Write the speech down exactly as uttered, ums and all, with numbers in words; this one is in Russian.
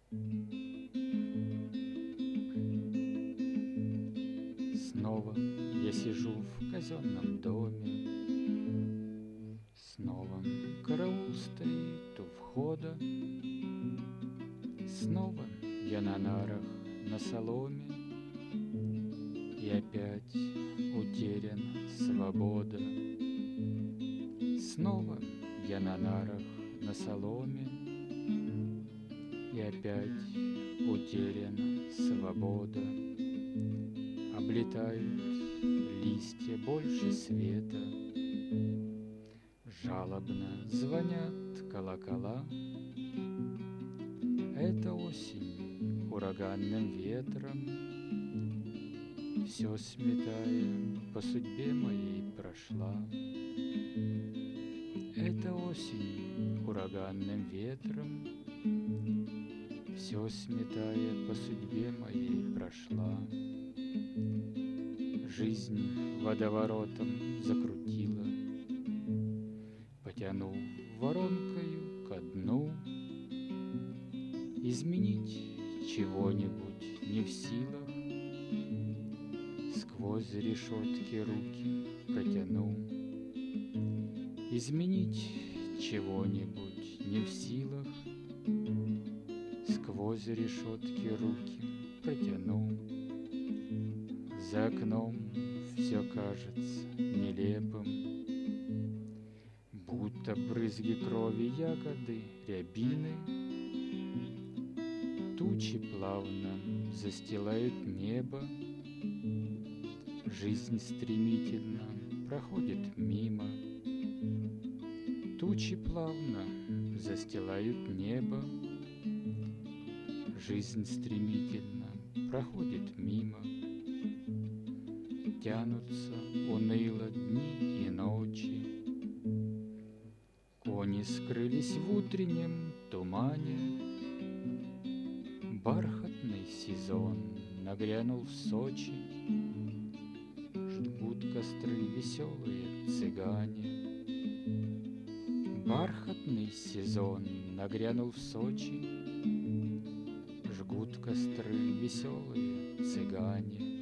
Снова я сижу в казенном доме, снова караул стоит у входа, снова я на нарах, на соломе, и опять утеряна свобода. Снова я на нарах, на соломе, и опять утеряна свобода. Облетают листья больше света, жалобно звонят колокола. Это осень ураганным ветром, все сметая, по судьбе моей прошла. Это осень ураганным ветром, все сметая, по судьбе моей прошла. Жизнь водоворотом закрутила, потянув воронкою ко дну. Изменить чего-нибудь не в силах, сквозь решетки руки протяну. Изменить чего-нибудь не в силах, сквозь решетки руки протяну. За окном все кажется нелепым, будто брызги крови, ягоды, рябины. Тучи плавно застилают небо, жизнь стремительно проходит мимо. Тучи плавно застилают небо, жизнь стремительно проходит мимо. Тянутся уныло дни и ночи, кони скрылись в утреннем тумане. Бархатный сезон нагрянул в Сочи, жгут костры веселые цыгане. Бархатный сезон нагрянул в Сочи, жгут костры веселые цыгане.